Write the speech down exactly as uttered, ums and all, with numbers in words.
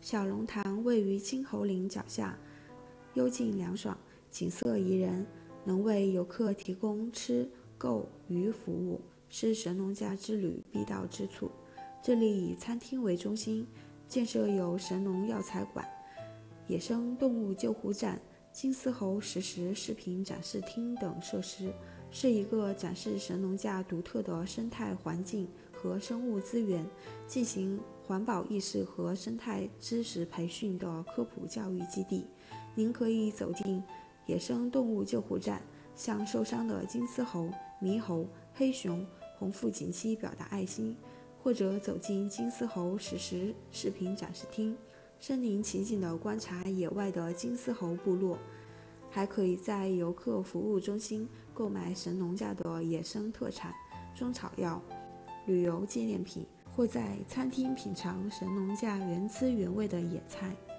小龙潭位于金猴岭脚下，幽静凉爽，景色宜人，能为游客提供吃、购、娱服务，是神农架之旅必到之处。这里以餐厅为中心，建设有神农药材馆、野生动物救护站、金丝猴实时视频展示厅等设施，是一个展示神农架独特的生态环境和生物资源，进行环保意识和生态知识培训的科普教育基地。您可以走进野生动物救护站，向受伤的金丝猴、猕猴、黑熊、红腹锦鸡表达爱心，或者走进金丝猴实时视频展示厅，身临其境地观察野外的金丝猴部落。还可以在游客服务中心购买神农架的野生特产、中草药、旅游纪念品，或在餐厅品尝神农架原汁原味的野菜。